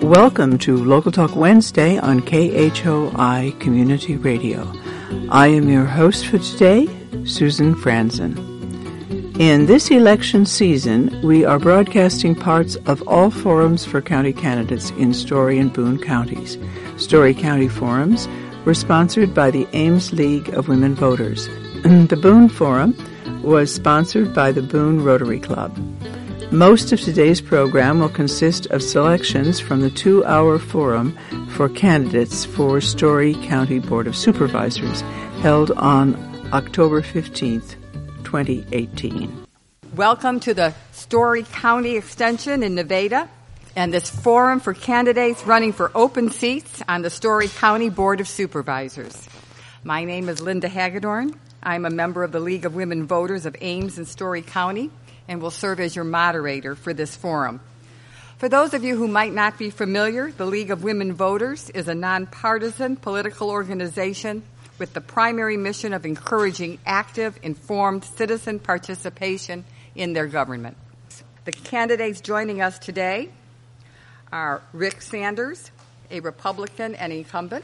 Welcome to Local Talk Wednesday on KHOI Community Radio. I am your host for today, Susan Franzen. In this election season, we are broadcasting parts of all forums for county candidates in Story and Boone counties. Story County forums were sponsored by the Ames League of Women Voters. The Boone Forum was sponsored by the Boone Rotary Club. Most of today's program will consist of selections from the 2-hour forum for candidates for Story County Board of Supervisors held on October 15th, 2018. Welcome to the Story County Extension in Nevada and this forum for candidates running for open seats on the Story County Board of Supervisors. My name is Linda Hagedorn. I'm a member of the League of Women Voters of Ames and Story County and will serve as your moderator for this forum. For those of you who might not be familiar, the League of Women Voters is a nonpartisan political organization with the primary mission of encouraging active, informed citizen participation in their government. The candidates joining us today are Rick Sanders, a Republican and incumbent,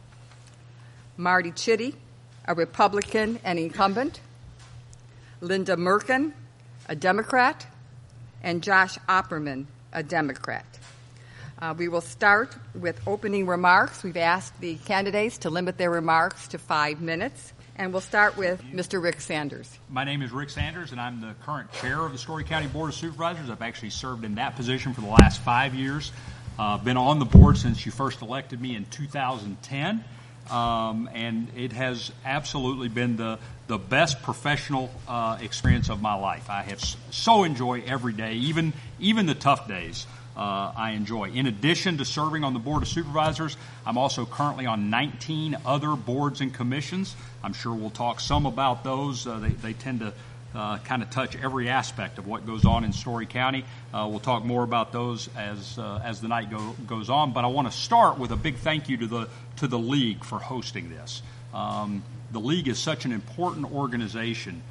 Marty Chitty, a Republican and incumbent, Linda Merkin, a Democrat, and Josh Opperman, a Democrat. We will start with opening remarks. We've asked the candidates to limit their remarks to 5 minutes, and we'll start with Mr. Rick Sanders. My name is Rick Sanders, and I'm the current chair of the Story County Board of Supervisors. I've actually served in that position for the last 5 years. Been on the board since you first elected me in 2010. And it has absolutely been the best professional experience of my life. I have so enjoyed every day, even the tough days. I enjoy. In addition to serving on the Board of Supervisors, I'm also currently on 19 other boards and commissions. I'm sure we'll talk some about those. They tend to kind of touch every aspect of what goes on in Story County. We'll talk more about those as the night goes on. But I want to start with a big thank you to the League for hosting this. The League is such an important organization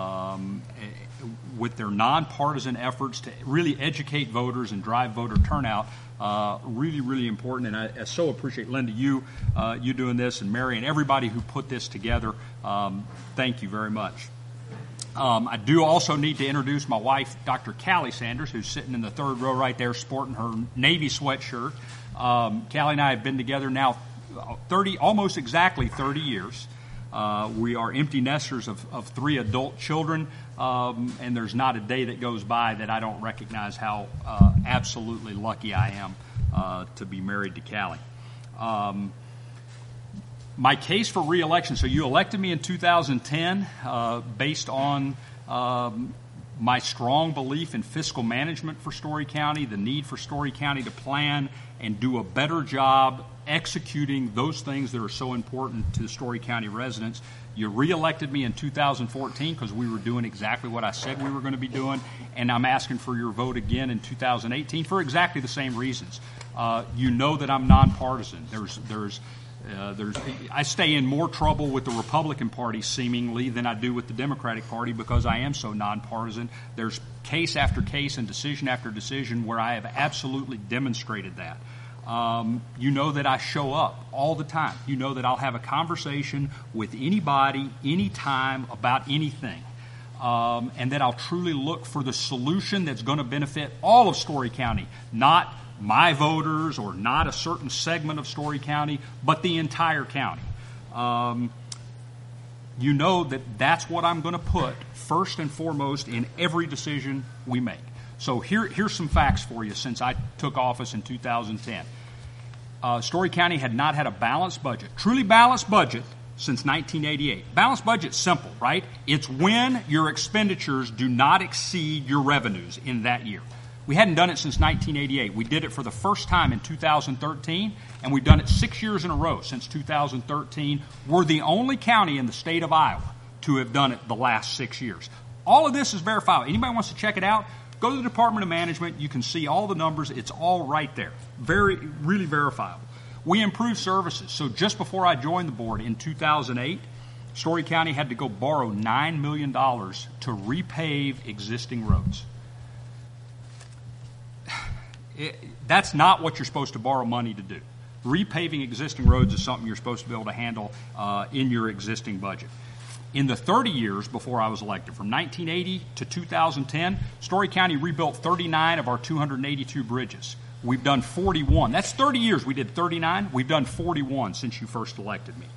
with their nonpartisan efforts to really educate voters and drive voter turnout. Really, really important, and I so appreciate, Linda, you doing this, and Mary and everybody who put this together. Thank you very much. I do also need to introduce my wife, Dr. Callie Sanders, who's sitting in the third row right there sporting her Navy sweatshirt. Callie and I have been together now almost exactly 30 years. We are empty nesters of 3 adult children, and there's not a day that goes by that I don't recognize how absolutely lucky I am to be married to Callie. My case for re-election, so you elected me in 2010 based on my strong belief in fiscal management for Story County, the need for Story County to plan and do a better job executing those things that are so important to Story County residents. You re-elected me in 2014 because we were doing exactly what I said we were going to be doing, and I'm asking for your vote again in 2018 for exactly the same reasons. You know that I'm nonpartisan. I stay in more trouble with the Republican Party seemingly than I do with the Democratic Party because I am so nonpartisan. There's case after case and decision after decision where I have absolutely demonstrated that. You know that I show up all the time. You know that I'll have a conversation with anybody, anytime, about anything. And that I'll truly look for the solution that's going to benefit all of Story County, not my voters or not a certain segment of Story County, but the entire county. You know that that's what I'm going to put first and foremost in every decision we make. So here's some facts for you since I took office in 2010. Story County had not had a balanced budget, truly balanced budget, since 1988. Balanced budget's simple, right? It's when your expenditures do not exceed your revenues in that year. We hadn't done it since 1988. We did it for the first time in 2013, and we've done it 6 years in a row since 2013. We're the only county in the state of Iowa to have done it the last 6 years. All of this is verifiable. Anybody wants to check it out, go to the Department of Management. You can see all the numbers. It's all right there. Really verifiable. We improved services. So just before I joined the board in 2008, Story County had to go borrow $9 million to repave existing roads. That's not what you're supposed to borrow money to do. Repaving existing roads is something you're supposed to be able to handle in your existing budget. In the 30 years before I was elected, from 1980 to 2010, Story County rebuilt 39 of our 282 bridges. We've done 41. That's 30 years. We did 39. We've done 41 since you first elected me.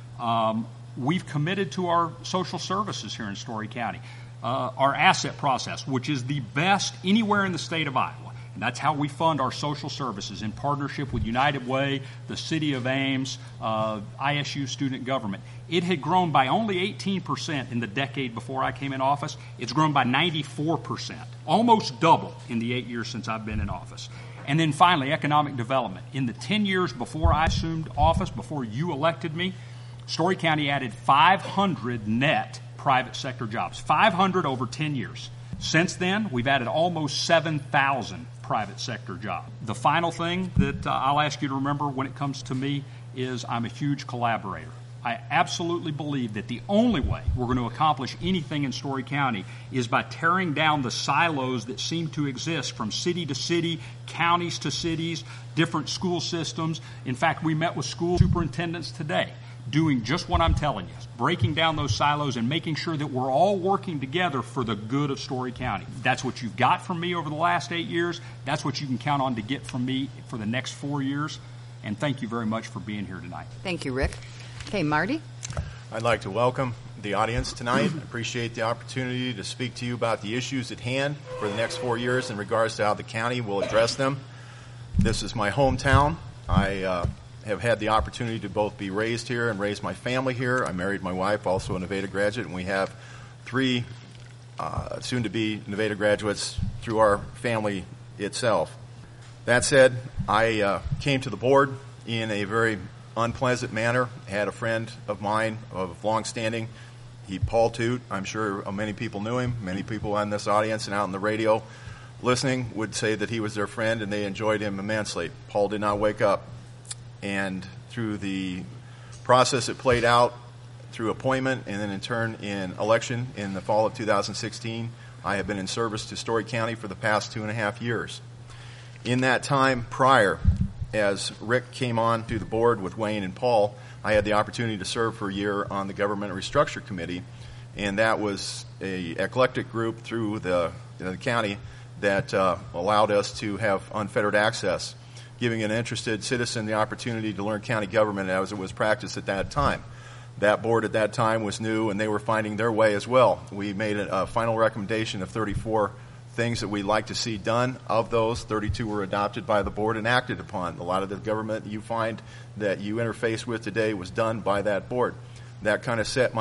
We've committed to our social services here in Story County. Our asset process, which is the best anywhere in the state of Iowa. And that's how we fund our social services in partnership with United Way, the City of Ames, ISU Student Government. It had grown by only 18% in the decade before I came in office. It's grown by 94%, almost double in the 8 years since I've been in office. And then finally, economic development. In the 10 years before I assumed office, before you elected me, Story County added 500 net private sector jobs, 500 over 10 years. Since then, we've added almost 7,000 private sector jobs. The final thing that I'll ask you to remember when it comes to me is I'm a huge collaborator. I absolutely believe that the only way we're going to accomplish anything in Story County is by tearing down the silos that seem to exist from city to city, counties to cities, different school systems. In fact, we met with school superintendents today doing just what I'm telling you, breaking down those silos and making sure that we're all working together for the good of Story County. That's what you've got from me over the last 8 years. That's what you can count on to get from me for the next 4 years. And thank you very much for being here tonight. Thank you, Rick. Okay, Marty? I'd like to welcome the audience tonight. I appreciate the opportunity to speak to you about the issues at hand for the next 4 years in regards to how the county will address them. This is my hometown. I have had the opportunity to both be raised here and raise my family here. I married my wife, also a Nevada graduate, and we have 3 soon-to-be Nevada graduates through our family itself. That said, I came to the board in a very unpleasant manner. I had a friend of mine of long-standing, Paul Toot. I'm sure many people knew him. Many people in this audience and out on the radio listening would say that he was their friend and they enjoyed him immensely. Paul did not wake up. And through the process it played out, through appointment and then in turn in election in the fall of 2016, I have been in service to Story County for the past 2.5 years. In that time prior, as Rick came on to the board with Wayne and Paul, I had the opportunity to serve for a year on the Government Restructure Committee, and that was an eclectic group through the county that allowed us to have unfettered access, giving an interested citizen the opportunity to learn county government as it was practiced at that time. That board at that time was new, and they were finding their way as well. We made a final recommendation of 34 things that we'd like to see done. Of those, 32 were adopted by the board and acted upon. A lot of the government you find that you interface with today was done by that board. That kind of set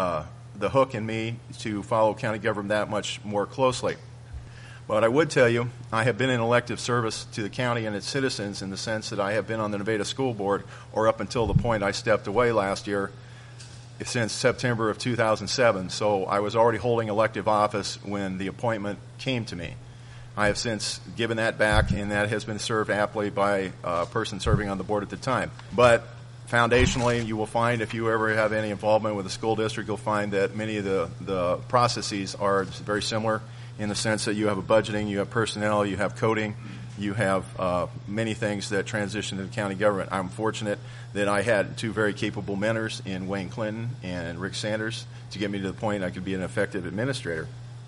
the hook in me to follow county government that much more closely. But I would tell you, I have been in elective service to the county and its citizens in the sense that I have been on the Nevada School Board, or up until the point I stepped away last year, since September of 2007. So I was already holding elective office when the appointment came to me. I have since given that back, and that has been served aptly by a person serving on the board at the time. But foundationally, you will find, if you ever have any involvement with the school district, you'll find that many of the processes are very similar, in the sense that you have a budgeting, you have personnel, you have coding, you have many things that transition to the county government. I'm fortunate that I had 2 very capable mentors in Wayne Clinton and Rick Sanders to get me to the point I could be an effective administrator.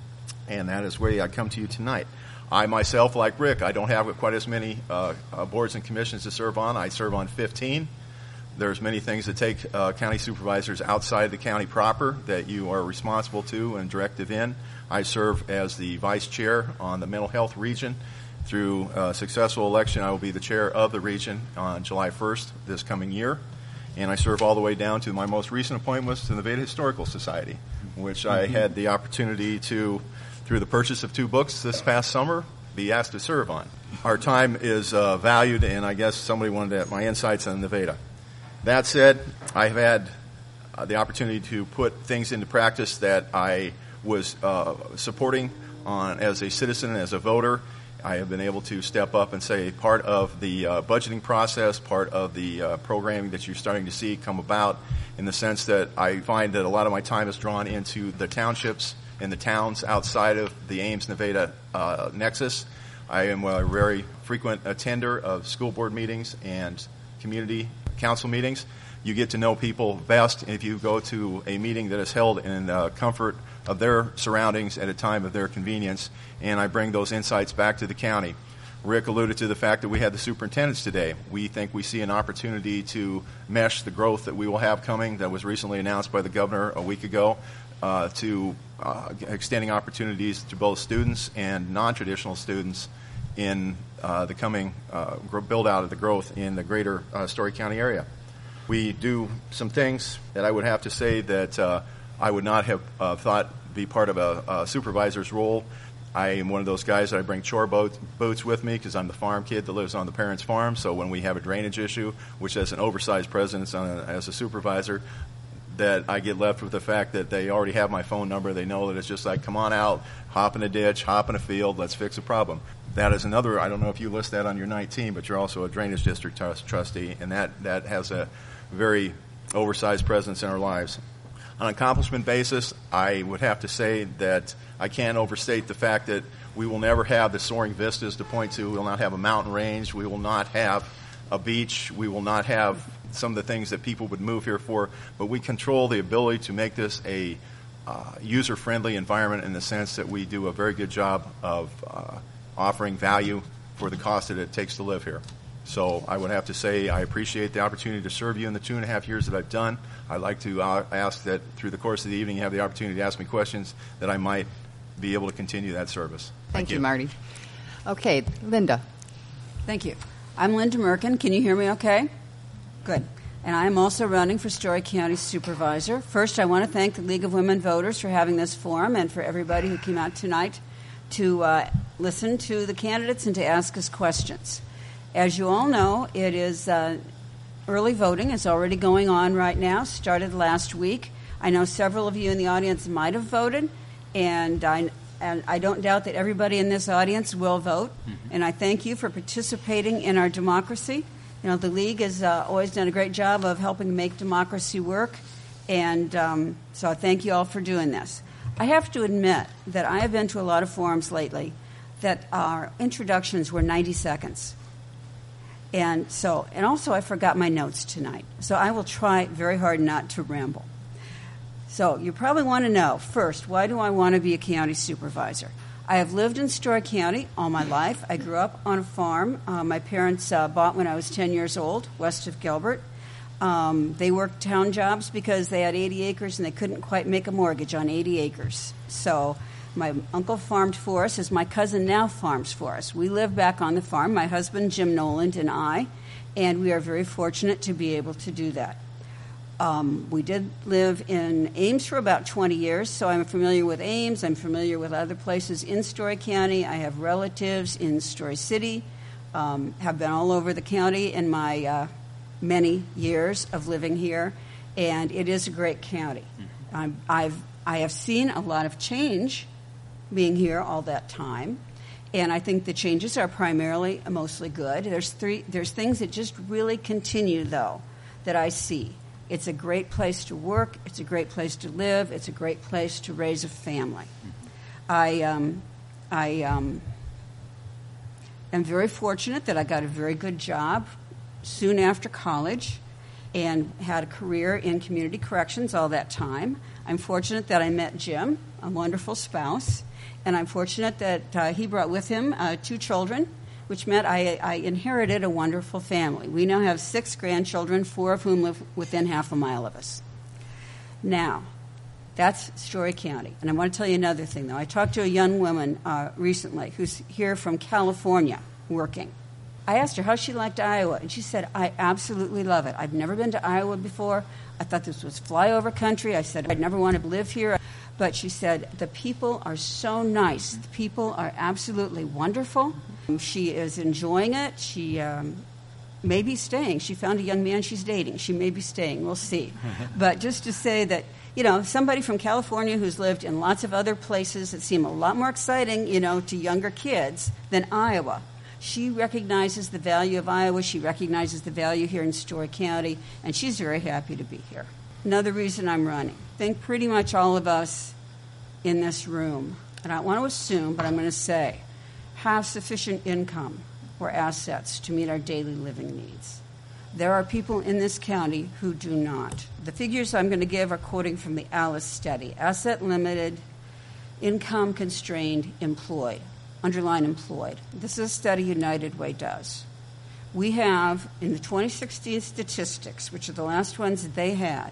And that is where I come to you tonight. I myself, like Rick, I don't have quite as many boards and commissions to serve on. I serve on 15. There's many things that take county supervisors outside the county proper that you are responsible to and directive in. I serve as the vice chair on the mental health region. Through a successful election, I will be the chair of the region on July 1st this coming year. And I serve all the way down to my most recent appointment to the Nevada Historical Society, which I had the opportunity to, through the purchase of 2 books this past summer, be asked to serve on. Our time is valued, and I guess somebody wanted my insights on Nevada. That said, I've had the opportunity to put things into practice that I was supporting as a citizen, as a voter. I have been able to step up and say part of the budgeting process, part of the programming that you're starting to see come about, in the sense that I find that a lot of my time is drawn into the townships and the towns outside of the Ames-Nevada nexus. I am a very frequent attender of school board meetings and community council meetings. You get to know people best if you go to a meeting that is held in the comfort of their surroundings at a time of their convenience, and I bring those insights back to the county. Rick alluded to the fact that we had the superintendents today. We think we see an opportunity to mesh the growth that we will have coming that was recently announced by the governor a week ago to extending opportunities to both students and non-traditional students in the coming build-out of the growth in the greater Story County area. We do some things that I would have to say that I would not have thought be part of a supervisor's role. I am one of those guys that I bring chore boots with me because I'm the farm kid that lives on the parents' farm. So when we have a drainage issue, which has an oversized presence as a supervisor, that I get left with the fact that they already have my phone number. They know that it's just like, come on out, hop in a ditch, hop in a field, let's fix a problem. That is another, I don't know if you list that on your 19, but you're also a drainage district trustee, and that has a very oversized presence in our lives. On an accomplishment basis, I would have to say that I can't overstate the fact that we will never have the soaring vistas to point to. We will not have a mountain range. We will not have a beach. We will not have some of the things that people would move here for. But we control the ability to make this a user-friendly environment in the sense that we do a very good job of offering value for the cost that it takes to live here. So I would have to say I appreciate the opportunity to serve you in the 2.5 years that I've done. I'd like to ask that through the course of the evening you have the opportunity to ask me questions that I might be able to continue that service. Thank you, Marty. Okay, Linda. Thank you. I'm Linda Merkin. Can you hear me okay? Good. And I'm also running for Story County Supervisor. First, I want to thank the League of Women Voters for having this forum and for everybody who came out tonight to listen to the candidates and to ask us questions. As you all know, it is early voting is already going on right now, started last week. I know several of you in the audience might have voted, and I don't doubt that everybody in this audience will vote. Mm-hmm. And I thank you for participating in our democracy. You know, the League has always done a great job of helping make democracy work, and so I thank you all for doing this. I have to admit that I have been to a lot of forums lately that our introductions were 90 seconds. And also I forgot my notes tonight. So I will try very hard not to ramble. So you probably want to know, first, why do I want to be a county supervisor? I have lived in Story County all my life. I grew up on a farm. My parents bought when I was 10 years old, west of Gilbert. They worked town jobs because they had 80 acres and they couldn't quite make a mortgage on 80 acres. So my uncle farmed for us, as my cousin now farms for us. We live back on the farm, my husband, Jim Noland, and I, and we are very fortunate to be able to do that. We did live in Ames for about 20 years, so I'm familiar with Ames. I'm familiar with other places in Story County. I have relatives in Story City, have been all over the county in my many years of living here, and it is a great county. I have seen a lot of change being here all that time, and I think the changes are mostly good. There's things that just really continue, though, that I see. It's a great place to work. It's a great place to live. It's a great place to raise a family. I am very fortunate that I got a very good job soon after college and had a career in community corrections all that time. I'm fortunate that I met Jim, a wonderful spouse, and I'm fortunate that he brought with him 2 children, which meant I inherited a wonderful family. We now have 6 grandchildren, 4 of whom live within half a mile of us. Now, that's Story County. And I want to tell you another thing, though. I talked to a young woman recently who's here from California working. I asked her how she liked Iowa, and she said, I absolutely love it. I've never been to Iowa before. I thought this was flyover country. I said, I'd never want to live here. But she said, the people are so nice. The people are absolutely wonderful. She is enjoying it. She may be staying. She found a young man she's dating. She may be staying. We'll see. But just to say that, you know, somebody from California who's lived in lots of other places that seem a lot more exciting, you know, to younger kids than Iowa. She recognizes the value of Iowa. She recognizes the value here in Story County, and she's very happy to be here. Another reason I'm running. I think pretty much all of us in this room, and I don't want to assume, but I'm going to say, have sufficient income or assets to meet our daily living needs. There are people in this county who do not. The figures I'm going to give are quoting from the ALICE study, asset limited, income constrained, employed, underline employed. This is a study United Way does. We have, in the 2016 statistics, which are the last ones they had,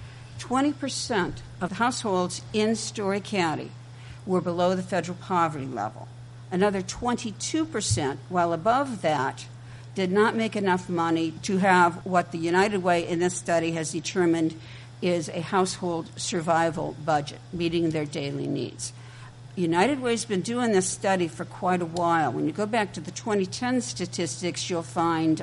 20% of households in Story County were below the federal poverty level. Another 22%, while above that, did not make enough money to have what the United Way in this study has determined is a household survival budget, meeting their daily needs. United Way has been doing this study for quite a while. When you go back to the 2010 statistics, you'll find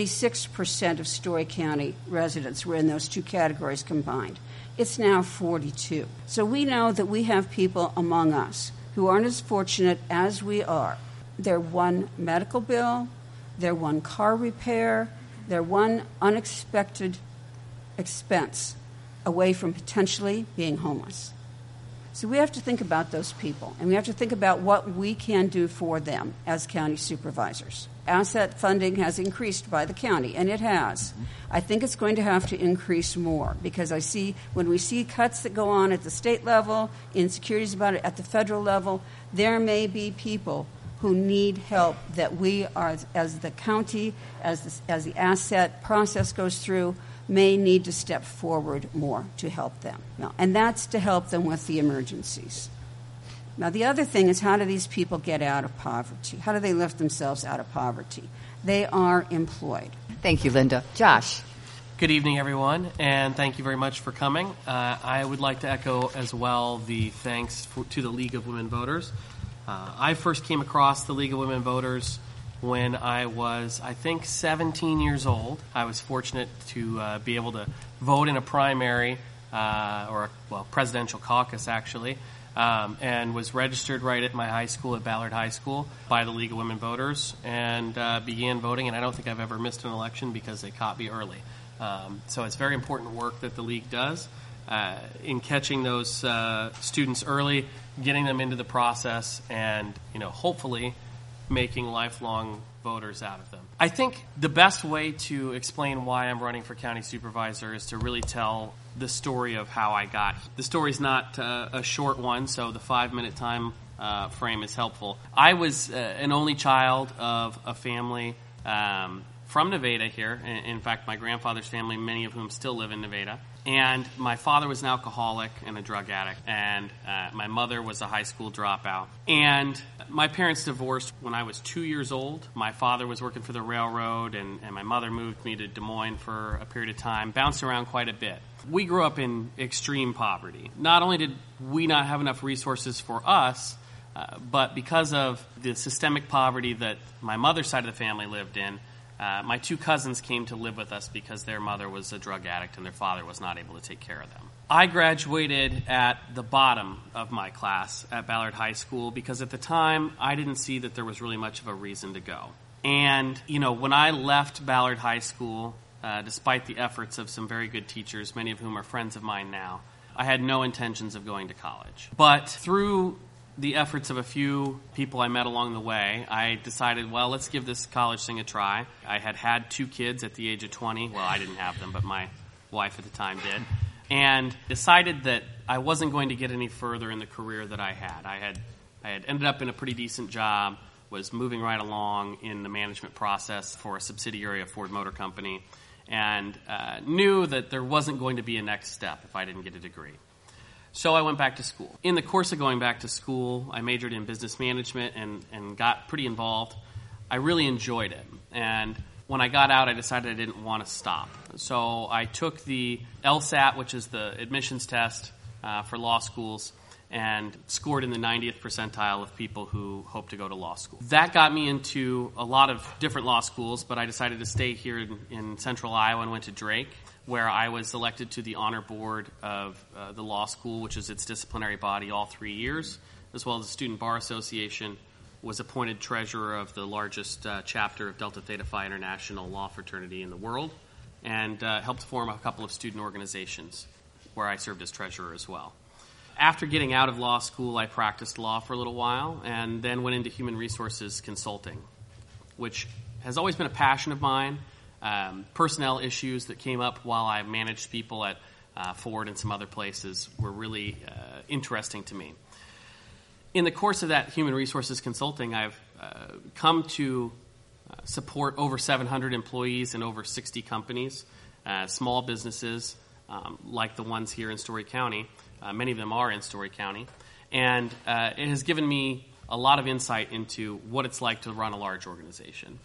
36% of Story County residents were in those two categories combined. It's now 42. So we know that we have people among us who aren't as fortunate as we are. Their one medical bill, their one car repair, their one unexpected expense away from potentially being homeless. So we have to think about those people, and we have to think about what we can do for them as county supervisors. Asset funding has increased by the county, and it has. I think it's going to have to increase more, because I see when we see cuts that go on at the state level, insecurities about it at the federal level, there may be people who need help that we are, as the county, as the asset process goes through, may need to step forward more to help them. And that's to help them with the emergencies. Now, the other thing is, how do these people get out of poverty? How do they lift themselves out of poverty? They are employed. Thank you, Linda. Josh. Good evening, everyone, and thank you very much for coming. I would like to echo as well the thanks to the League of Women Voters. I first came across the League of Women Voters when I was, I think, 17 years old. I was fortunate to be able to vote in a primary, presidential caucus, actually, and was registered right at my high school, at Ballard High School, by the League of Women Voters, and began voting, and I don't think I've ever missed an election because they caught me early. So it's very important work that the League does in catching those students early, getting them into the process, and, hopefully making lifelong voters out of them. I think the best way to explain why I'm running for county supervisor is to really tell the story of how I got here. The story's not a short one, so the 5-minute time frame is helpful. I was an only child of a family from Nevada here. In fact, my grandfather's family, many of whom still live in Nevada. And my father was an alcoholic and a drug addict, and my mother was a high school dropout. And my parents divorced when I was 2 years old. My father was working for the railroad, and my mother moved me to Des Moines for a period of time, bounced around quite a bit. We grew up in extreme poverty. Not only did we not have enough resources for us, but because of the systemic poverty that my mother's side of the family lived in, my two cousins came to live with us because their mother was a drug addict and their father was not able to take care of them. I graduated at the bottom of my class at Ballard High School because at the time I didn't see that there was really much of a reason to go. And, when I left Ballard High School, despite the efforts of some very good teachers, many of whom are friends of mine now, I had no intentions of going to college. But through the efforts of a few people I met along the way, I decided, well, let's give this college thing a try. I had 2 kids at the age of 20. Well, I didn't have them, but my wife at the time did. And decided that I wasn't going to get any further in the career that I had. I had ended up in a pretty decent job, was moving right along in the management process for a subsidiary of Ford Motor Company, and knew that there wasn't going to be a next step if I didn't get a degree. So I went back to school. In the course of going back to school, I majored in business management and got pretty involved. I really enjoyed it. And when I got out, I decided I didn't want to stop. So I took the LSAT, which is the admissions test for law schools, and scored in the 90th percentile of people who hope to go to law school. That got me into a lot of different law schools, but I decided to stay here in central Iowa and went to Drake, where I was elected to the honor board of the law school, which is its disciplinary body, all 3 years, as well as the Student Bar Association, was appointed treasurer of the largest chapter of Delta Theta Phi International law fraternity in the world, and helped form a couple of student organizations where I served as treasurer as well. After getting out of law school, I practiced law for a little while and then went into human resources consulting, which has always been a passion of mine. Personnel issues that came up while I managed people at Ford and some other places were really interesting to me. In the course of that human resources consulting, I've come to support over 700 employees in over 60 companies, small businesses like the ones here in Story County. Many of them are in Story County. And it has given me a lot of insight into what it's like to run a large organization.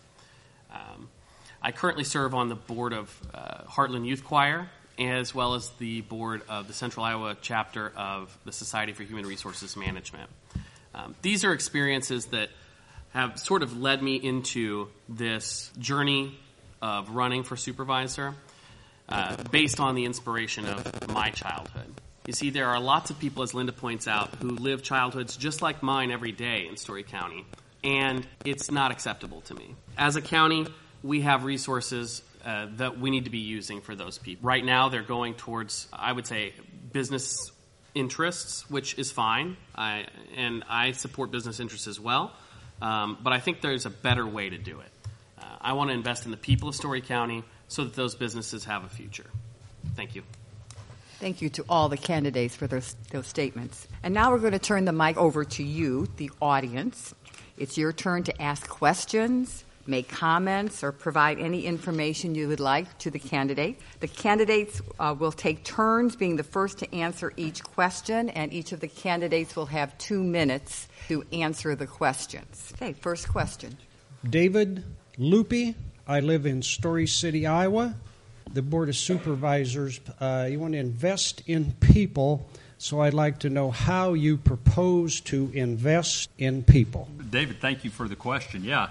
I currently serve on the board of Heartland Youth Choir, as well as the board of the Central Iowa chapter of the Society for Human Resources Management. These are experiences that have sort of led me into this journey of running for supervisor based on the inspiration of my childhood. You see, there are lots of people, as Linda points out, who live childhoods just like mine every day in Story County, and it's not acceptable to me. As a county, we have resources that we need to be using for those people. Right now, they're going towards, I would say, business interests, which is fine, and I support business interests as well, but I think there's a better way to do it. I want to invest in the people of Story County so that those businesses have a future. Thank you. Thank you to all the candidates for those statements. And now we're going to turn the mic over to you, the audience. It's your turn to ask questions, make comments, or provide any information you would like to the candidate. The candidates will take turns being the first to answer each question, and each of the candidates will have 2 minutes to answer the questions. Okay, first question. David Loopy. I live in Story City, Iowa. The Board of Supervisors, you want to invest in people, so I'd like to know how you propose to invest in people. David, thank you for the question. Yeah.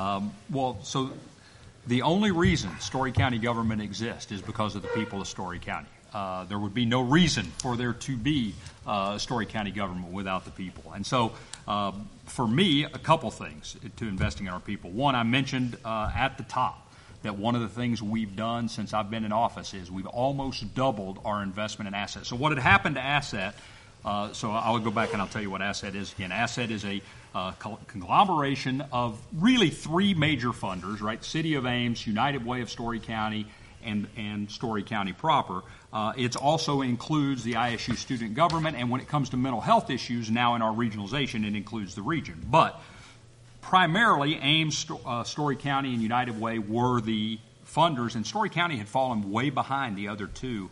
So the only reason Story County government exists is because of the people of Story County. There would be no reason for there to be Story County government without the people. And so for me, a couple things to investing in our people. One, I mentioned at the top that one of the things we've done since I've been in office is we've almost doubled our investment in assets. So what had happened to Asset, so I'll go back and I'll tell you what Asset is again. Asset is a conglomeration of really 3 major funders, right? City of Ames, United Way of Story County, and Story County proper. It also includes the ISU student government, and when it comes to mental health issues, now in our regionalization, it includes the region. But primarily, Ames, Story County, and United Way were the funders, and Story County had fallen way behind the other two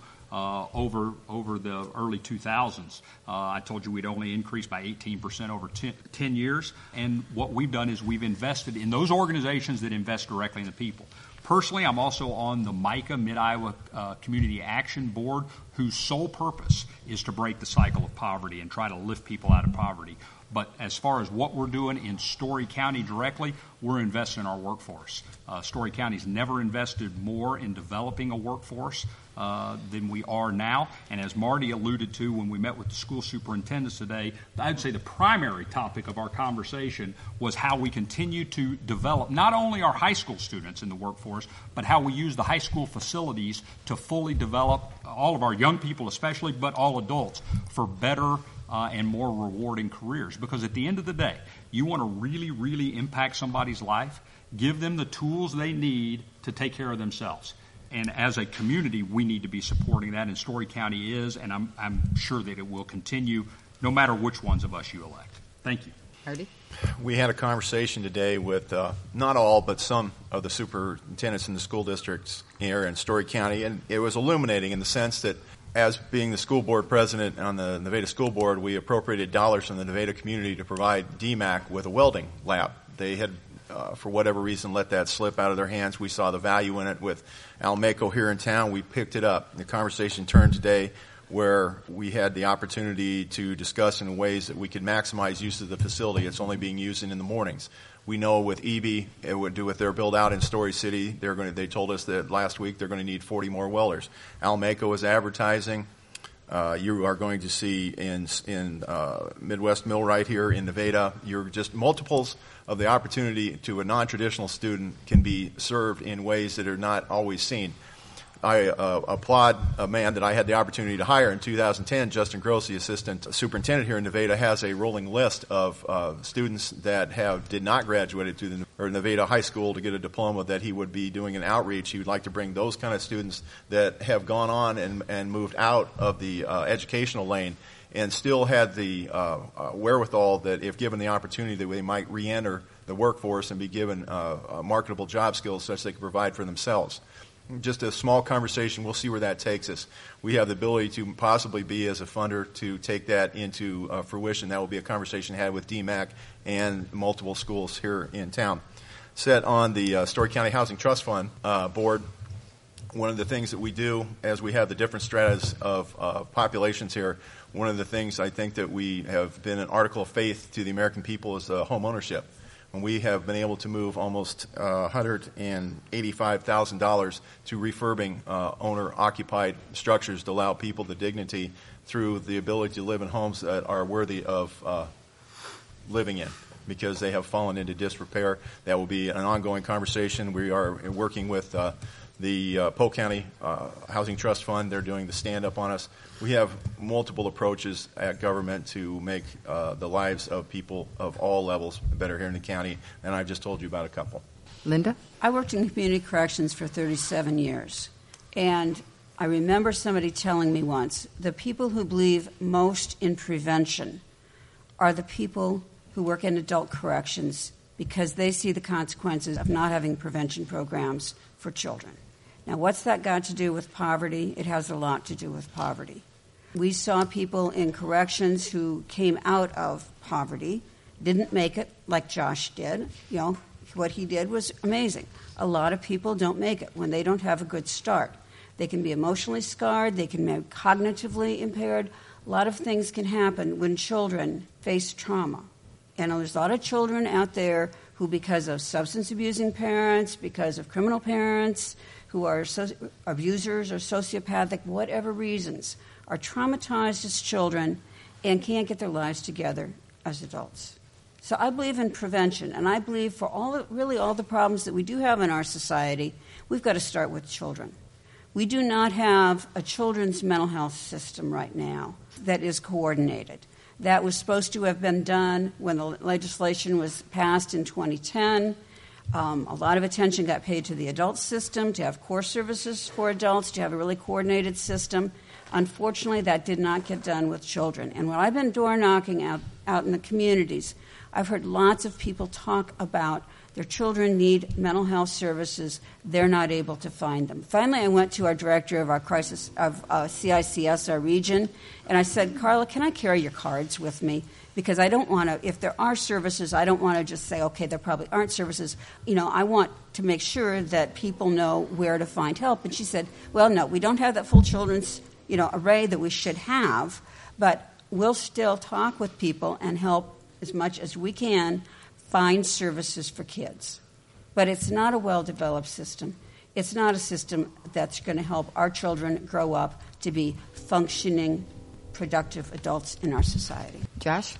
over the early 2000s. I told you we'd only increased by 18% over 10 years, and what we've done is we've invested in those organizations that invest directly in the people. Personally, I'm also on the MICA, Mid-Iowa Community Action Board, whose sole purpose is to break the cycle of poverty and try to lift people out of poverty. But as far as what we're doing in Story County directly, we're investing in our workforce. Story County's never invested more in developing a workforce than we are now. And as Marty alluded to when we met with the school superintendents today, I'd say the primary topic of our conversation was how we continue to develop not only our high school students in the workforce, but how we use the high school facilities to fully develop all of our young people especially, but all adults for better and more rewarding careers. Because at the end of the day, you want to really, really impact somebody's life, give them the tools they need to take care of themselves. And as a community, we need to be supporting that, and Story County is, and I'm sure that it will continue no matter which ones of us you elect. Thank you. Artie? We had a conversation today with not all, but some of the superintendents in the school districts here in Story County, and it was illuminating in the sense that as being the school board president on the Nevada School Board, we appropriated dollars from the Nevada community to provide DMAC with a welding lab. They had, for whatever reason, let that slip out of their hands. We saw the value in it with Almaco here in town. We picked it up. The conversation turned today where we had the opportunity to discuss in ways that we could maximize use of the facility. It's only being used in the mornings. We know with EB, it would do with their build out in Story City. They told us that last week they're going to need 40 more welders. Almaco is advertising. You are going to see in Midwest Millwright here in Nevada, you're just multiples of the opportunity to a non-traditional student can be served in ways that are not always seen. applaud a man that I had the opportunity to hire in 2010. Justin Gross, the assistant superintendent here in Nevada, has a rolling list of students that did not graduate to the Nevada High School to get a diploma, that he would be doing an outreach. He would like to bring those kind of students that have gone on and moved out of the educational lane and still had the wherewithal that if given the opportunity that they might re-enter the workforce and be given marketable job skills such they can provide for themselves. Just a small conversation. We'll see where that takes us. We have the ability to possibly be, as a funder, to take that into fruition. That will be a conversation had with DMAC and multiple schools here in town. Set on the Story County Housing Trust Fund board, one of the things that we do as we have the different stratas of populations here, one of the things I think that we have been an article of faith to the American people is home ownership. And we have been able to move almost $185,000 to refurbing owner-occupied structures to allow people the dignity through the ability to live in homes that are worthy of living in, because they have fallen into disrepair. That will be an ongoing conversation. We are working with the Polk County Housing Trust Fund. They're doing the stand-up on us. We have multiple approaches at government to make the lives of people of all levels better here in the county, and I've just told you about a couple. Linda? I worked in community corrections for 37 years, and I remember somebody telling me once, the people who believe most in prevention are the people who work in adult corrections because they see the consequences of not having prevention programs for children. Now, what's that got to do with poverty? It has a lot to do with poverty. We saw people in corrections who came out of poverty, didn't make it like Josh did. You know, what he did was amazing. A lot of people don't make it when they don't have a good start. They can be emotionally scarred. They can be cognitively impaired. A lot of things can happen when children face trauma. And there's a lot of children out there who, because of substance-abusing parents, because of criminal parents, who are abusers or sociopathic, whatever reasons, are traumatized as children and can't get their lives together as adults. So I believe in prevention, and I believe for all the problems that we do have in our society, we've got to start with children. We do not have a children's mental health system right now that is coordinated. That was supposed to have been done when the legislation was passed in 2010. A lot of attention got paid to the adult system, to have core services for adults, to have a really coordinated system. Unfortunately, that did not get done with children. And when I've been door knocking out in the communities, I've heard lots of people talk about their children need mental health services. They're not able to find them. Finally, I went to our director of our crisis of CICS, our region, and I said, Carla, can I carry your cards with me? Because I don't want to, if there are services, I don't want to just say, okay, there probably aren't services. You know, I want to make sure that people know where to find help. And she said, well, no, we don't have that full children's, array that we should have, but we'll still talk with people and help as much as we can find services for kids. But it's not a well-developed system. It's not a system that's going to help our children grow up to be functioning, productive adults in our society. Josh?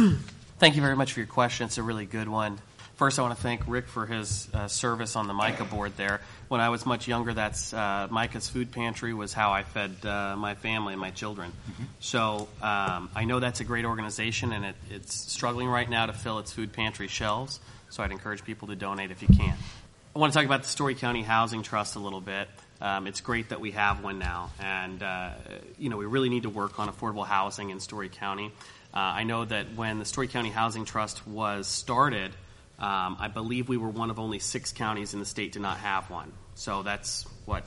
Thank you very much for your question. It's a really good one. First, I want to thank Rick for his service on the MICA board there. When I was much younger, that's MICA's food pantry was how I fed my family and my children. Mm-hmm. So I know that's a great organization, and it's struggling right now to fill its food pantry shelves. So I'd encourage people to donate if you can. I want to talk about the Story County Housing Trust a little bit. It's great that we have one now, and we really need to work on affordable housing in Story County. I know that when the Story County Housing Trust was started, I believe we were one of only 6 counties in the state to not have one. So that's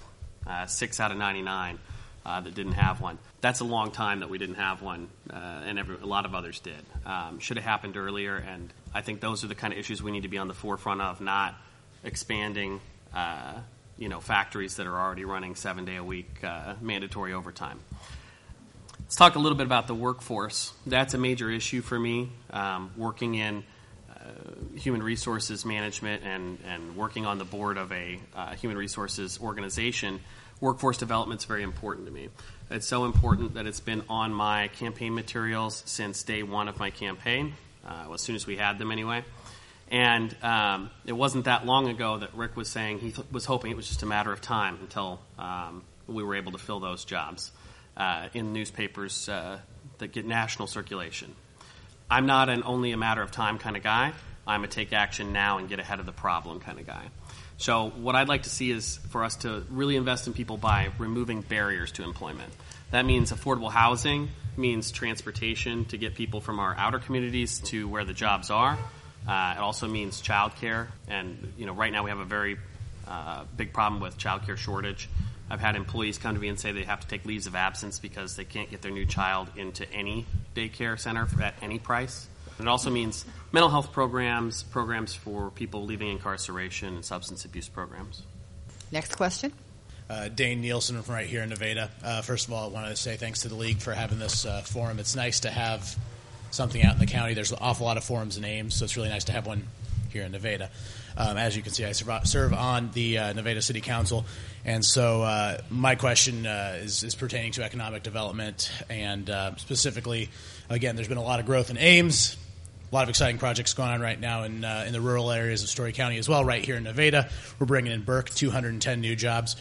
6 out of 99 that didn't have one. That's a long time that we didn't have one, and a lot of others did. Should have happened earlier, and I think those are the kind of issues we need to be on the forefront of, not expanding factories that are already running 7-day-a-week mandatory overtime. Let's talk a little bit about the workforce. That's a major issue for me, working in human resources management and working on the board of a human resources organization. Workforce development is very important to me. It's so important that it's been on my campaign materials since day one of my campaign, as soon as we had them anyway. And it wasn't that long ago that Rick was saying he was hoping it was just a matter of time until we were able to fill those jobs in newspapers that get national circulation. I'm not an only a matter of time kind of guy. I'm a take action now and get ahead of the problem kind of guy. So what I'd like to see is for us to really invest in people by removing barriers to employment. That means affordable housing, means transportation to get people from our outer communities to where the jobs are. It also means childcare, and right now we have a very big problem with childcare shortage. I've had employees come to me and say they have to take leaves of absence because they can't get their new child into any daycare center at any price. It also means mental health programs for people leaving incarceration, and substance abuse programs. Next question. Dane Nielsen from right here in Nevada. First of all, I wanted to say thanks to the League for having this forum. It's nice to have something out in the county. There's an awful lot of forums and Ames, so it's really nice to have one here in Nevada. As you can see, I serve on the Nevada City Council, and so my question is pertaining to economic development, and specifically, again, there's been a lot of growth in Ames, a lot of exciting projects going on right now in the rural areas of Story County as well. Right here in Nevada, we're bringing in Burke, 210 new jobs.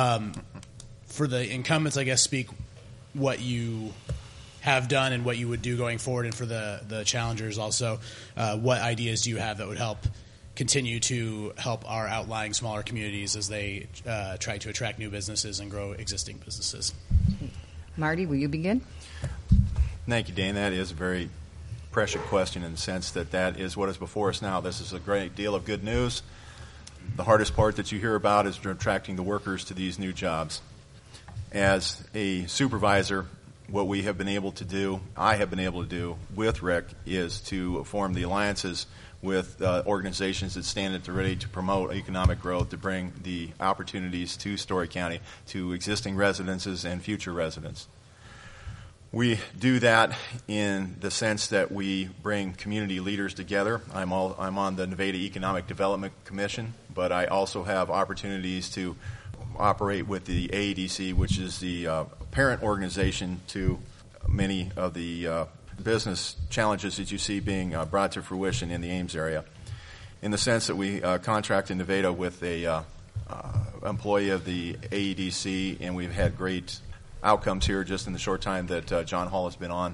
For the incumbents, I guess, speak what you have done and what you would do going forward, and for the challengers also, what ideas do you have that would continue to help our outlying smaller communities as they try to attract new businesses and grow existing businesses? Marty, will you begin? Thank you, Dane. That is a very prescient question in the sense that is what is before us now. This is a great deal of good news. The hardest part that you hear about is attracting the workers to these new jobs. As a supervisor, what we have been able to do, I have been able to do with Rick, is to form the alliances with organizations that stand at the ready to promote economic growth, to bring the opportunities to Story County, to existing residences and future residents. We do that in the sense that we bring community leaders together. I'm on the Nevada Economic Development Commission, but I also have opportunities to operate with the AEDC, which is the parent organization to many of the business challenges that you see being brought to fruition in the Ames area. In the sense that we contract in Nevada with a employee of the AEDC, and we've had great outcomes here just in the short time that John Hall has been on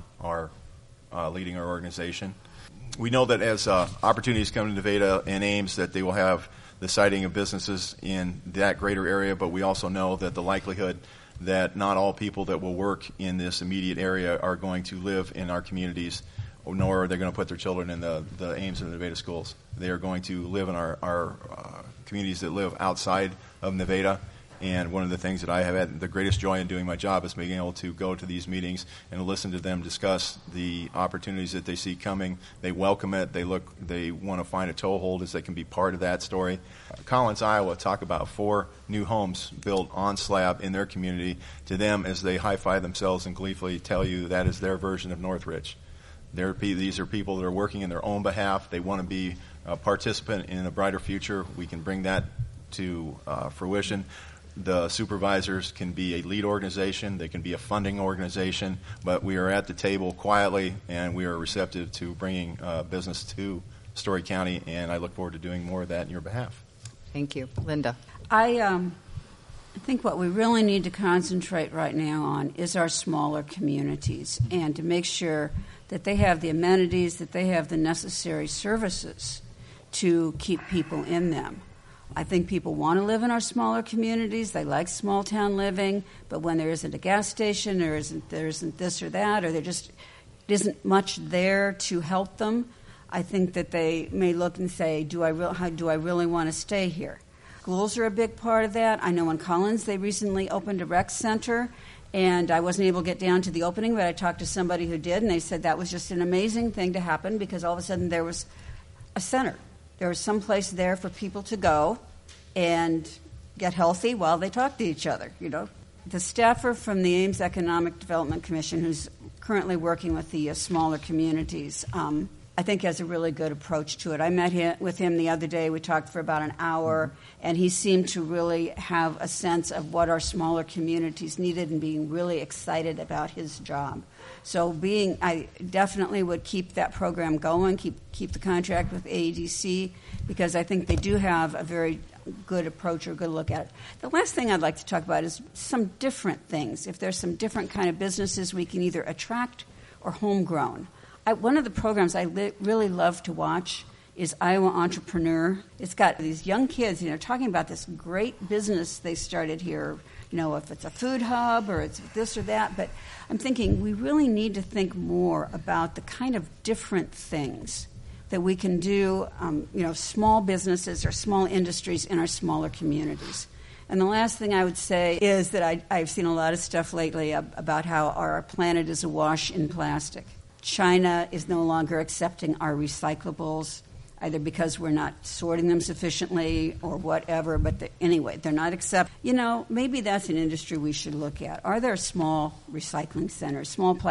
leading our organization. We know that as opportunities come to Nevada and Ames, that they will have the siting of businesses in that greater area, but we also know that the likelihood that not all people that will work in this immediate area are going to live in our communities, nor are they going to put their children in the Ames and the Nevada schools. They are going to live in our communities that live outside of Nevada. And one of the things that I have had the greatest joy in doing my job is being able to go to these meetings and listen to them discuss the opportunities that they see coming. They welcome it. They want to find a toehold as they can be part of that story. Collins, Iowa, talk about 4 new homes built on slab in their community. To them, as they high-five themselves and gleefully tell you that is their version of Northridge. These are people that are working in their own behalf. They want to be a participant in a brighter future. We can bring that to fruition. The supervisors can be a lead organization, they can be a funding organization, but we are at the table quietly, and we are receptive to bringing business to Story County, and I look forward to doing more of that in your behalf. Thank you. Linda. I think what we really need to concentrate right now on is our smaller communities, and to make sure that they have the amenities, that they have the necessary services to keep people in them. I think people want to live in our smaller communities. They like small town living, but when there isn't a gas station, there isn't this or that, or there just isn't much there to help them, I think that they may look and say, do I really want to stay here? Schools are a big part of that. I know in Collins they recently opened a rec center, and I wasn't able to get down to the opening, but I talked to somebody who did, and they said that was just an amazing thing to happen because all of a sudden there was a center. There was some place there for people to go and get healthy while they talk to each other, The staffer from the Ames Economic Development Commission, who's currently working with the smaller communities, I think has a really good approach to it. I met with him the other day. We talked for about an hour, and he seemed to really have a sense of what our smaller communities needed and being really excited about his job. So I definitely would keep that program going, keep the contract with AEDC, because I think they do have a very good approach or good look at it. The last thing I'd like to talk about is some different things. If there's some different kind of businesses we can either attract or homegrown. One of the programs I really love to watch is Iowa Entrepreneur. It's got these young kids, talking about this great business they started here, if it's a food hub or it's this or that. But I'm thinking we really need to think more about the kind of different things that we can do, small businesses or small industries in our smaller communities. And the last thing I would say is that I've seen a lot of stuff lately about how our planet is awash in plastic. China is no longer accepting our recyclables, either because we're not sorting them sufficiently or whatever. But anyway, they're not accepting. Maybe that's an industry we should look at. Are there small recycling centers,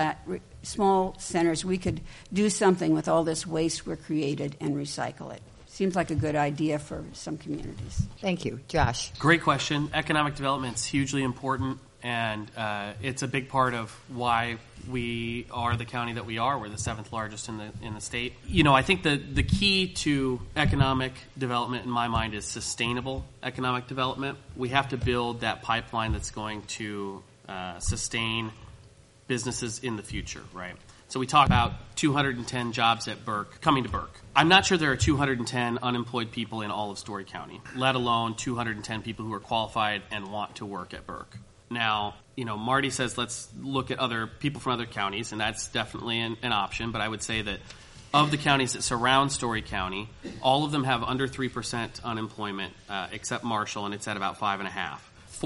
small centers we could do something with all this waste we're created and recycle it? Seems like a good idea for some communities. Thank you. Josh. Great question. Economic development is hugely important, and it's a big part of why we are the county that we are. We're the 7th largest in the state. I think the key to economic development in my mind is sustainable economic development. We have to build that pipeline that's going to sustain businesses in the future, right? So we talk about 210 jobs at Burke coming to Burke. I'm not sure there are 210 unemployed people in all of Story County, let alone 210 people who are qualified and want to work at Burke. Now, Marty says let's look at other people from other counties, and that's definitely an option. But I would say that of the counties that surround Story County, all of them have under 3% unemployment, except Marshall, and it's at about 5.5%.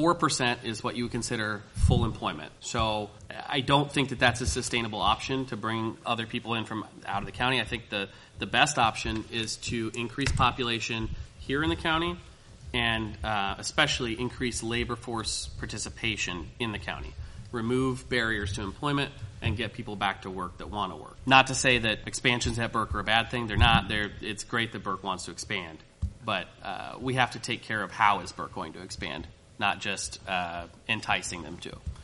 4% is what you would consider full employment. So I don't think that that's a sustainable option to bring other people in from out of the county. I think the best option is to increase population here in the county and especially increase labor force participation in the county. Remove barriers to employment and get people back to work that want to work. Not to say that expansions at Burke are a bad thing. They're not. It's great that Burke wants to expand. But we have to take care of how is Burke going to expand, not just enticing them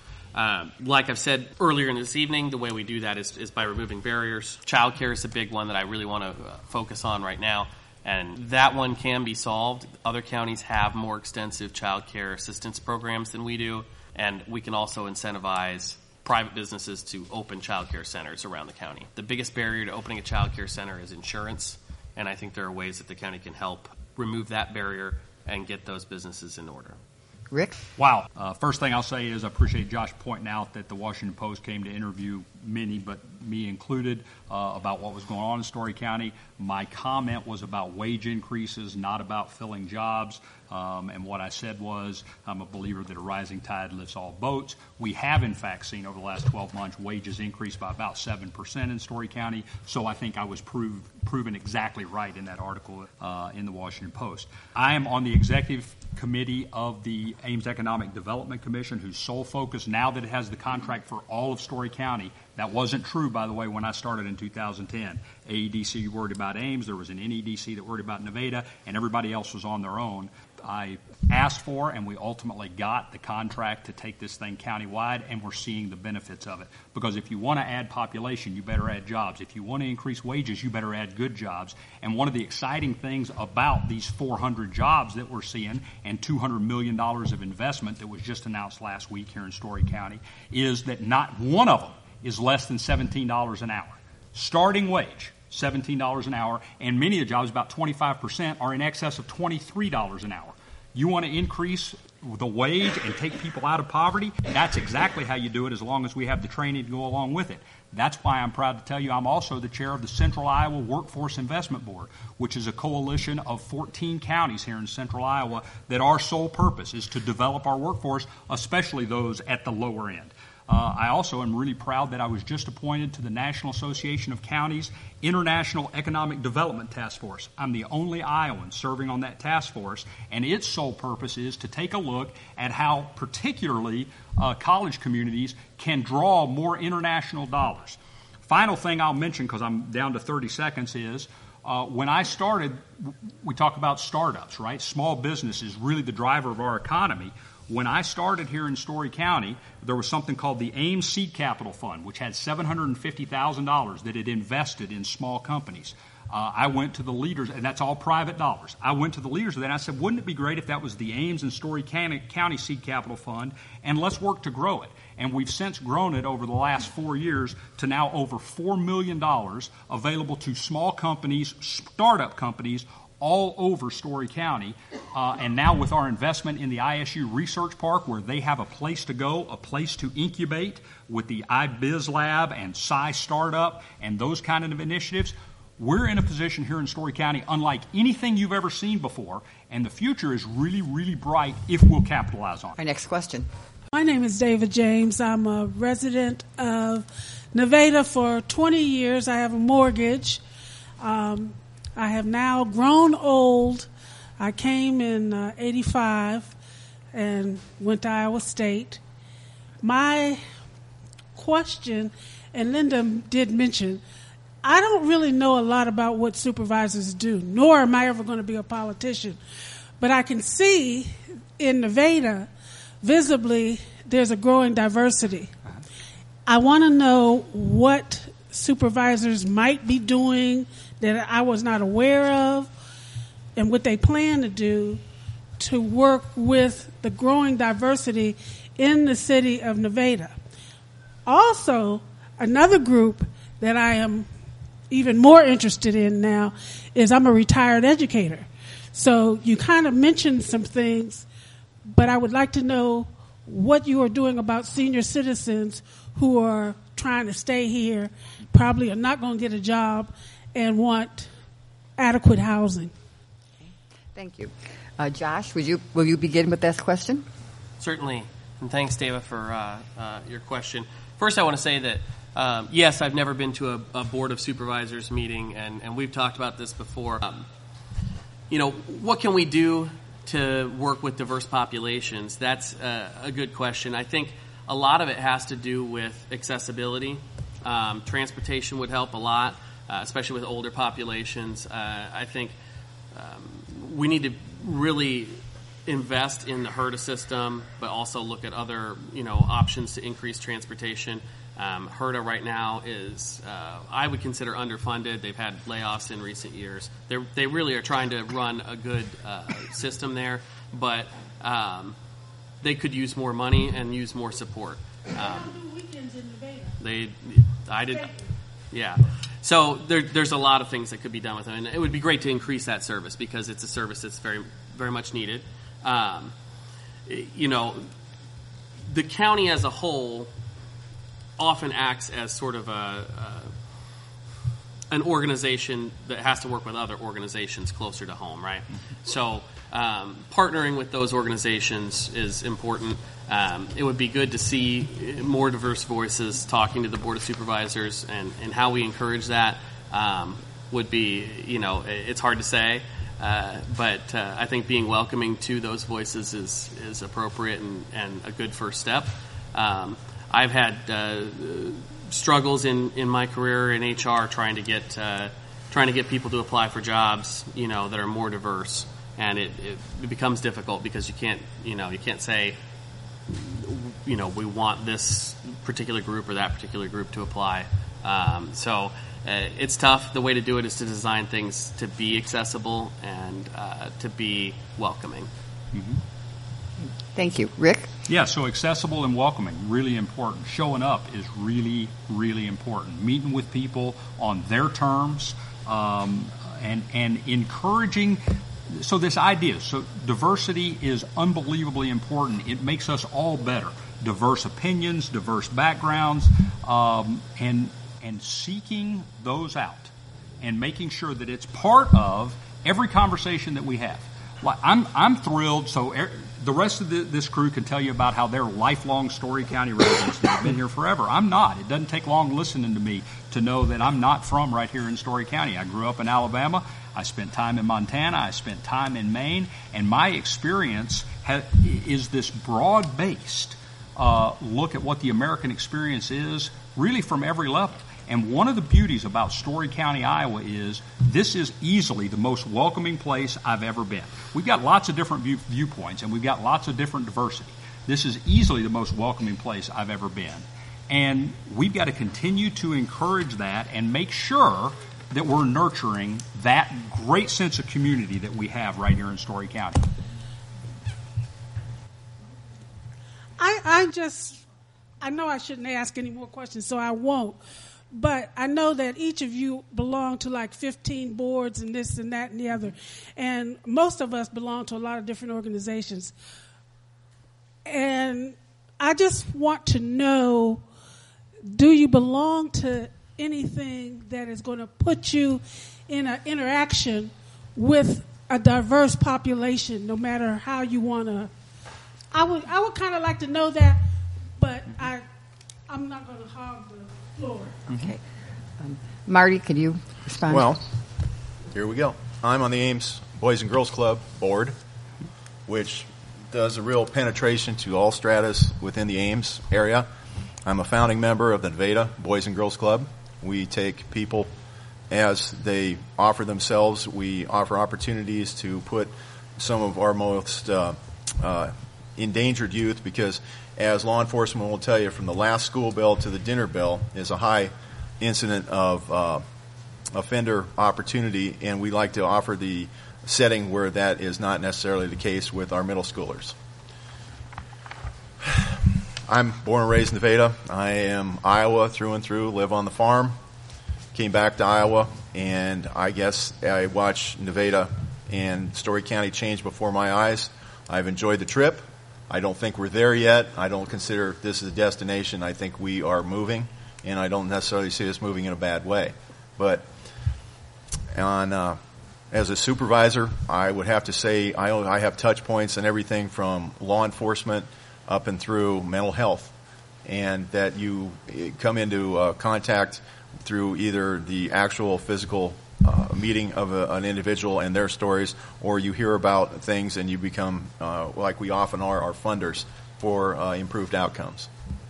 to. Like I've said earlier in this evening, the way we do that is by removing barriers. Childcare is a big one that I really want to focus on right now, and that one can be solved. Other counties have more extensive childcare assistance programs than we do, and we can also incentivize private businesses to open childcare centers around the county. The biggest barrier to opening a childcare center is insurance, and I think there are ways that the county can help remove that barrier and get those businesses in order. Rick? Wow. First thing I'll say is I appreciate Josh pointing out that the Washington Post came to interview many, but me included, about what was going on in Story County. My comment was about wage increases, not about filling jobs. And what I said was I'm a believer that a rising tide lifts all boats. We have, in fact, seen over the last 12 months wages increase by about 7% in Story County. So I think I was proven exactly right in that article in the Washington Post. I am on the executive committee of the Ames Economic Development Commission, whose sole focus, now that it has the contract for all of Story County, that wasn't true, by the way, when I started in 2010. AEDC worried about Ames, there was an NEDC that worried about Nevada, and everybody else was on their own. I asked for, and we ultimately got the contract to take this thing countywide, and we're seeing the benefits of it. Because if you want to add population, you better add jobs. If you want to increase wages, you better add good jobs. And one of the exciting things about these 400 jobs that we're seeing and $200 million of investment that was just announced last week here in Story County is that not one of them is less than $17 an hour. Starting wage, $17 an hour, and many of the jobs, about 25%, are in excess of $23 an hour. You want to increase the wage and take people out of poverty? That's exactly how you do it, as long as we have the training to go along with it. That's why I'm proud to tell you I'm also the chair of the Central Iowa Workforce Investment Board, which is a coalition of 14 counties here in Central Iowa that our sole purpose is to develop our workforce, especially those at the lower end. I also am really proud that I was just appointed to the National Association of Counties International Economic Development Task Force. I'm the only Iowan serving on that task force, and its sole purpose is to take a look at how particularly college communities can draw more international dollars. final thing I'll mention, because I'm down to 30 seconds, is when I started, we talk about startups, right? Small business is really the driver of our economy. When I started here in Story County, there was something called the AIMS Seed Capital Fund, which had $750,000 that it invested in small companies. I went to the leaders, and that's all private dollars. I went to the leaders of that, and I said, wouldn't it be great if that was the Ames and Story County Seed Capital Fund, and let's work to grow it. And we've since grown it over the last 4 years to now over $4 million available to small companies, startup companies, all over Story County. And now with our investment in the ISU Research Park, where they have a place to go, a place to incubate with the iBiz Lab and Sci Startup and those kind of initiatives, we're in a position here in Story County unlike anything you've ever seen before, and the future is really, really bright if we'll capitalize on it. Our next question. My name is David James. I'm a resident of Nevada for 20 years. I have a mortgage. I have now grown old. I came in 85 and went to Iowa State. My question, and Linda did mention, I don't really know a lot about what supervisors do, nor am I ever going to be a politician. But I can see in Nevada, visibly, there's a growing diversity. I want to know what supervisors might be doing that I was not aware of and what they plan to do to work with the growing diversity in the city of Nevada. Also, another group that I am even more interested in now is I'm a retired educator. So you kind of mentioned some things, but I would like to know what you are doing about senior citizens who are trying to stay here, probably are not going to get a job, and want adequate housing. Thank you. Josh, will you begin with this question? Certainly. And thanks, David, for your question. First, I want to say that yes, I've never been to a Board of Supervisors meeting, and we've talked about this before. What can we do to work with diverse populations? That's a good question. I think a lot of it has to do with accessibility. Transportation would help a lot, especially with older populations. I think we need to really invest in the HERDA system, but also look at other options to increase transportation. HERDA right now is, I would consider underfunded. They've had layoffs in recent years. They really are trying to run a good system there, but they could use more money and use more support. Yeah. So there's a lot of things that could be done with them, and it would be great to increase that service because it's a service that's very, very much needed. The county as a whole often acts as sort of an organization that has to work with other organizations closer to home, right? So partnering with those organizations is important. It would be good to see more diverse voices talking to the Board of Supervisors, and how we encourage that would be, it's hard to say, but I think being welcoming to those voices is appropriate and a good first step. I've had struggles in my career in HR trying to get people to apply for jobs that are more diverse, and it becomes difficult because you can't say we want this particular group or that particular group to apply. So it's tough. The way to do it is to design things to be accessible and to be welcoming. Mm-hmm. Thank you. Rick? Yeah, so accessible and welcoming, really important. Showing up is really, really important. Meeting with people on their terms and encouraging. So this idea, diversity is unbelievably important. It makes us all better. Diverse opinions, diverse backgrounds, and seeking those out and making sure that it's part of every conversation that we have. Well, I'm thrilled. So the rest of this crew can tell you about how they're lifelong Story County residents that have been here forever. I'm not. It doesn't take long listening to me to know that I'm not from right here in Story County. I grew up in Alabama. I spent time in Montana. I spent time in Maine. And my experience is this broad-based look at what the American experience is, really from every level. And one of the beauties about Story County, Iowa is this is easily the most welcoming place I've ever been. We've got lots of different viewpoints, and we've got lots of different diversity. This is easily the most welcoming place I've ever been. And we've got to continue to encourage that and make sure that we're nurturing that great sense of community that we have right here in Story County. I know I shouldn't ask any more questions, so I won't. But I know that each of you belong to like 15 boards and this and that and the other. And most of us belong to a lot of different organizations. And I just want to know, do you belong to anything that is going to put you in an interaction with a diverse population, no matter how you want to? I would kind of like to know that, but I'm not going to hog the floor. Okay. Marty, can you respond? Well, here we go. I'm on the Ames Boys and Girls Club board, which does a real penetration to all stratas within the Ames area. I'm a founding member of the Nevada Boys and Girls Club. We take people as they offer themselves. We offer opportunities to put some of our most endangered youth, because as law enforcement will tell you, from the last school bell to the dinner bell is a high incident of offender opportunity, and we like to offer the setting where that is not necessarily the case with our middle schoolers. I'm born and raised in Nevada. I am Iowa through and through, live on the farm, came back to Iowa, and I guess I watched Nevada and Story County change before my eyes. I've enjoyed the trip. I don't think we're there yet. I don't consider this a destination. I think we are moving, and I don't necessarily see us moving in a bad way. But as a supervisor, I would have to say I have touch points and everything from law enforcement up and through mental health, and that you come into contact through either the actual physical meeting of an individual and their stories, or you hear about things and you become, like we often are funders for improved outcomes.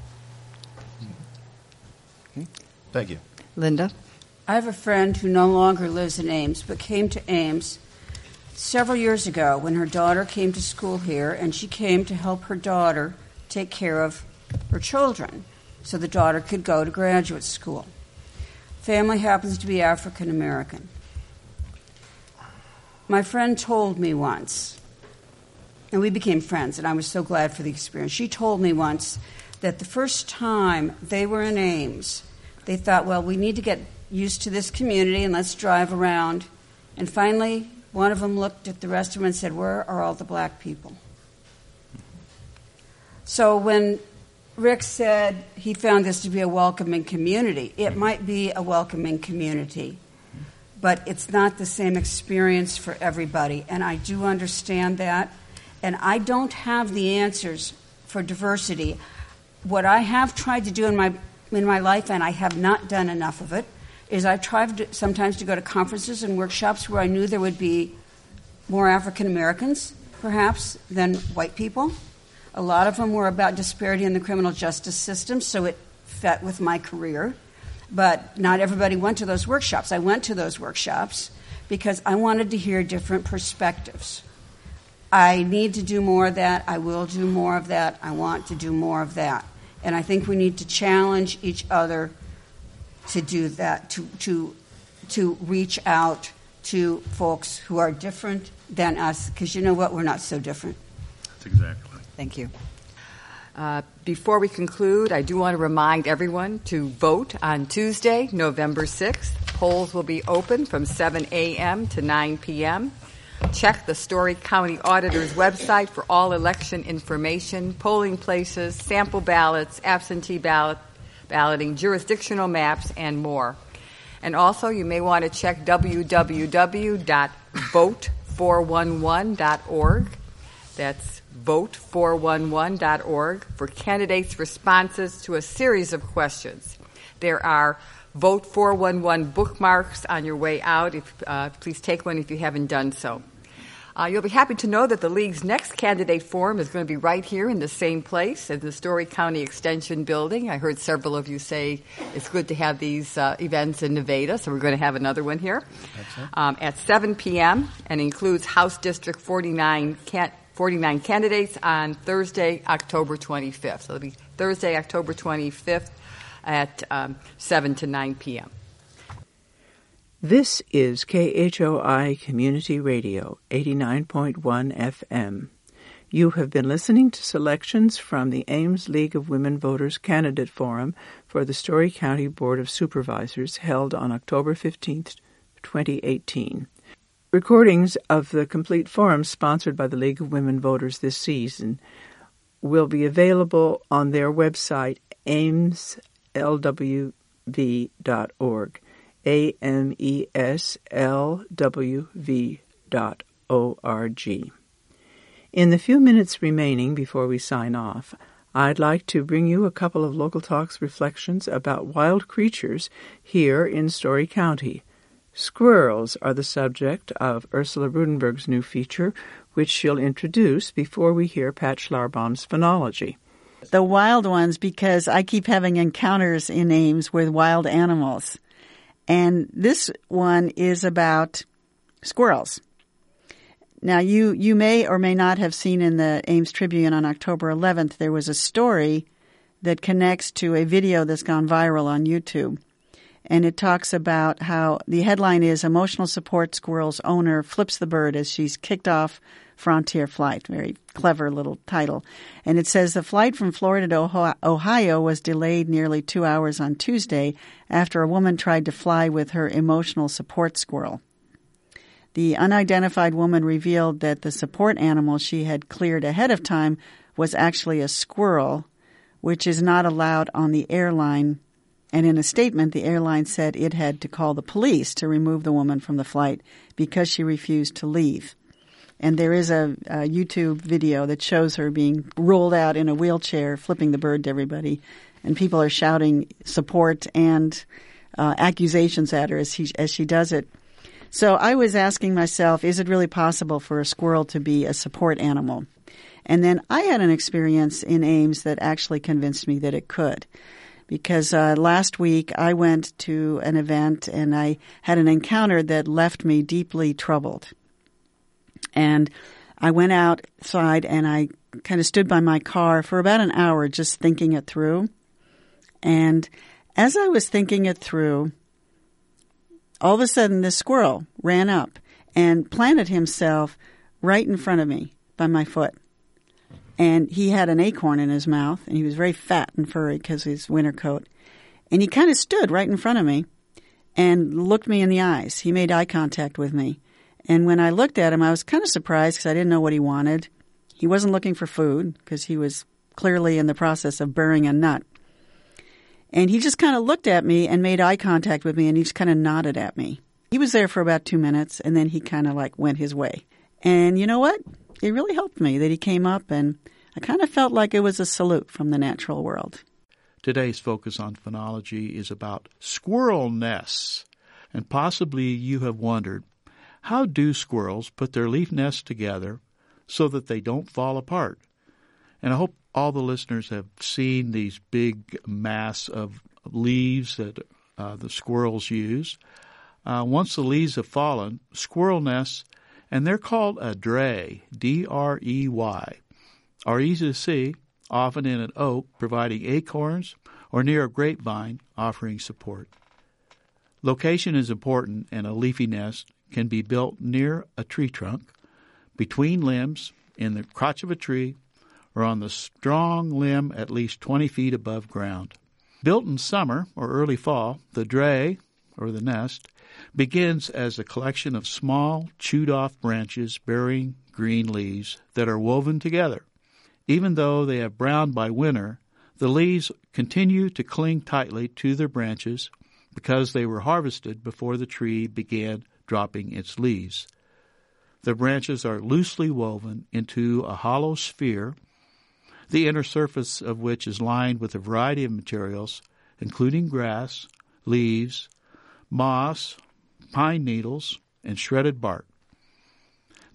Thank you. Linda? I have a friend who no longer lives in Ames, but came to Ames several years ago when her daughter came to school here, and she came to help her daughter take care of her children so the daughter could go to graduate school. Family happens to be African American. My friend told me once, and we became friends, and I was so glad for the experience. She told me once that the first time they were in Ames, they thought, well, we need to get used to this community and let's drive around. And finally, one of them looked at the rest of them and said, where are all the black people? So when Rick said he found this to be a welcoming community, it might be a welcoming community, but it's not the same experience for everybody. And I do understand that. And I don't have the answers for diversity. What I have tried to do in my life, and I have not done enough of it, is I've tried sometimes to go to conferences and workshops where I knew there would be more African Americans, perhaps, than white people. A lot of them were about disparity in the criminal justice system, so it fit with my career. But not everybody went to those workshops. I went to those workshops because I wanted to hear different perspectives. I need to do more of that. I will do more of that. I want to do more of that. And I think we need to challenge each other to do that, to reach out to folks who are different than us, because you know what? We're not so different. That's exactly right. Thank you. Before we conclude, I do want to remind everyone to vote on Tuesday, November 6th. Polls will be open from 7 a.m. to 9 p.m. Check the Story County Auditor's website for all election information, polling places, sample ballots, absentee balloting, jurisdictional maps, and more. And also, you may want to check www.vote411.org. That's vote411.org for candidates' responses to a series of questions. There are Vote 411 bookmarks on your way out. Please take one if you haven't done so. You'll be happy to know that the League's next candidate forum is going to be right here in the same place in the Story County Extension Building. I heard several of you say it's good to have these events in Nevada, so we're going to have another one here at 7 p.m. and includes House District 49 candidates on Thursday, October 25th. So it'll be Thursday, October 25th at 7 to 9 p.m. This is KHOI Community Radio, 89.1 FM. You have been listening to selections from the Ames League of Women Voters Candidate Forum for the Story County Board of Supervisors held on October 15th, 2018. Recordings of the complete forum sponsored by the League of Women Voters this season will be available on their website, ameslwv.org. ameslwv.org. In the few minutes remaining before we sign off, I'd like to bring you a couple of Local Talks reflections about wild creatures here in Story County. Squirrels are the subject of Ursula Rudenberg's new feature, which she'll introduce before we hear Pat Schlarbaum's phenology. The wild ones, because I keep having encounters in Ames with wild animals. And this one is about squirrels. Now, you may or may not have seen in the Ames Tribune on October 11th, there was a story that connects to a video that's gone viral on YouTube. And it talks about how the headline is Emotional Support Squirrel's Owner Flips the Bird as She's Kicked Off Frontier Flight. Very clever little title. And it says the flight from Florida to Ohio was delayed nearly 2 hours on Tuesday after a woman tried to fly with her emotional support squirrel. The unidentified woman revealed that the support animal she had cleared ahead of time was actually a squirrel, which is not allowed on the airline. And in a statement, the airline said it had to call the police to remove the woman from the flight because she refused to leave. And there is a YouTube video that shows her being rolled out in a wheelchair, flipping the bird to everybody. And people are shouting support and accusations at her as she does it. So I was asking myself, is it really possible for a squirrel to be a support animal? And then I had an experience in Ames that actually convinced me that it could. Because last week I went to an event and I had an encounter that left me deeply troubled. And I went outside and I kind of stood by my car for about an hour just thinking it through. And as I was thinking it through, all of a sudden this squirrel ran up and planted himself right in front of me by my foot. And he had an acorn in his mouth, and he was very fat and furry because of his winter coat. And he kind of stood right in front of me and looked me in the eyes. He made eye contact with me. And when I looked at him, I was kind of surprised because I didn't know what he wanted. He wasn't looking for food because he was clearly in the process of burying a nut. And he just kind of looked at me and made eye contact with me, and he just kind of nodded at me. He was there for about 2 minutes, and then he kind of like went his way. And you know what? It really helped me that he came up, and I kind of felt like it was a salute from the natural world. Today's focus on phenology is about squirrel nests. And possibly you have wondered, how do squirrels put their leaf nests together so that they don't fall apart? And I hope all the listeners have seen these big mass of leaves that the squirrels use. Once the leaves have fallen, squirrel nests, and they're called a drey, D-R-E-Y, are easy to see, often in an oak providing acorns or near a grapevine offering support. Location is important, and a leafy nest can be built near a tree trunk, between limbs, in the crotch of a tree, or on the strong limb at least 20 feet above ground. Built in summer or early fall, the drey, or the nest, begins as a collection of small, chewed-off branches bearing green leaves that are woven together. Even though they have browned by winter, the leaves continue to cling tightly to their branches because they were harvested before the tree began dropping its leaves. The branches are loosely woven into a hollow sphere, the inner surface of which is lined with a variety of materials, including grass, leaves, moss, pine needles, and shredded bark.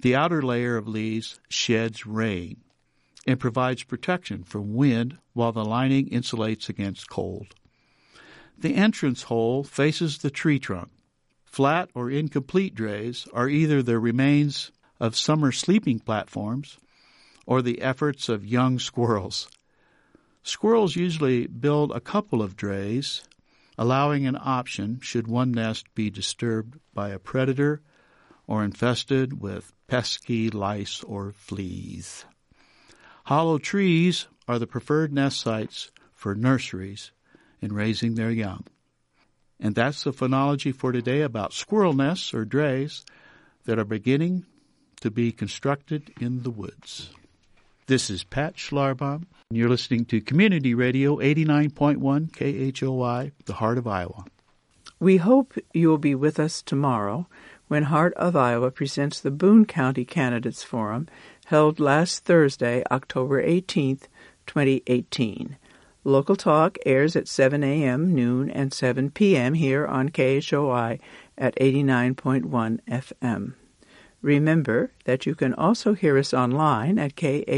The outer layer of leaves sheds rain and provides protection from wind while the lining insulates against cold. The entrance hole faces the tree trunk. Flat or incomplete drays are either the remains of summer sleeping platforms or the efforts of young squirrels. Squirrels usually build a couple of drays, allowing an option should one nest be disturbed by a predator or infested with pesky lice or fleas. Hollow trees are the preferred nest sites for nurseries in raising their young. And that's the phonology for today about squirrel nests or drays that are beginning to be constructed in the woods. This is Pat Schlarbaum, and you're listening to Community Radio 89.1 KHOI, the Heart of Iowa. We hope you will be with us tomorrow when Heart of Iowa presents the Boone County Candidates Forum held last Thursday, October 18th, 2018. Local Talk airs at 7 a.m., noon, and 7 p.m. here on KHOI at 89.1 FM. Remember that you can also hear us online at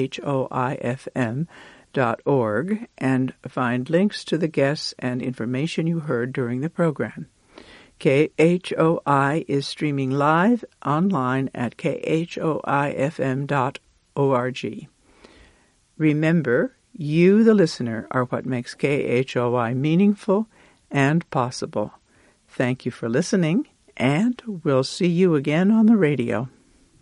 khoifm.org and find links to the guests and information you heard during the program. KHOI is streaming live online at khoifm.org. Remember, you, the listener, are what makes KHOI meaningful and possible. Thank you for listening, and we'll see you again on the radio.